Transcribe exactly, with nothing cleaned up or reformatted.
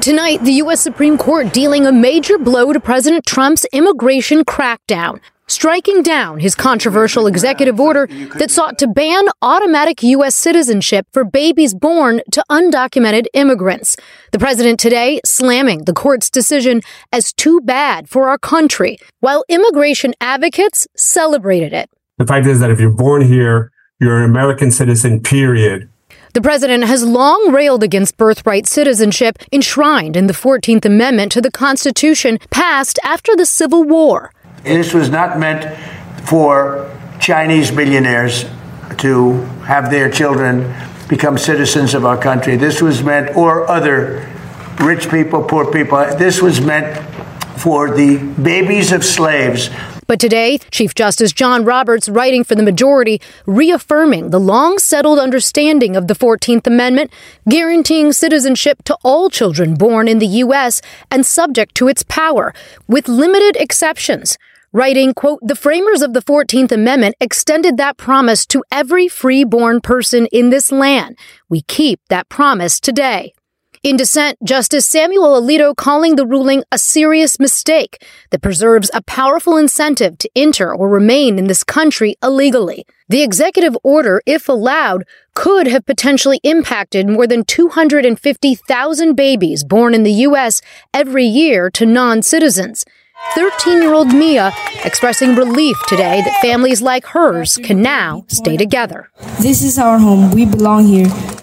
Tonight, the U S Supreme Court dealing a major blow to President Trump's immigration crackdown, striking down his controversial executive order that sought to ban automatic U S citizenship for babies born to undocumented immigrants. The president today slamming the court's decision as too bad for our country, while immigration advocates celebrated it. The fact is that if you're born here, you're an American citizen, period. The president has long railed against birthright citizenship enshrined in the fourteenth Amendment to the Constitution passed after the Civil War. This was not meant for Chinese millionaires to have their children become citizens of our country. This was meant, or other rich people, poor people. This was meant for the babies of slaves. But today, Chief Justice John Roberts, writing for the majority, reaffirming the long-settled understanding of the fourteenth Amendment, guaranteeing citizenship to all children born in the U S and subject to its power, with limited exceptions. Writing, quote, "The framers of the fourteenth Amendment extended that promise to every free-born person in this land. We keep that promise today." In dissent, Justice Samuel Alito calling the ruling a serious mistake that preserves a powerful incentive to enter or remain in this country illegally. The executive order, if allowed, could have potentially impacted more than two hundred fifty thousand babies born in the U S every year to non-citizens. thirteen-year-old Mia expressing relief today that families like hers can now stay together. This is our home. We belong here.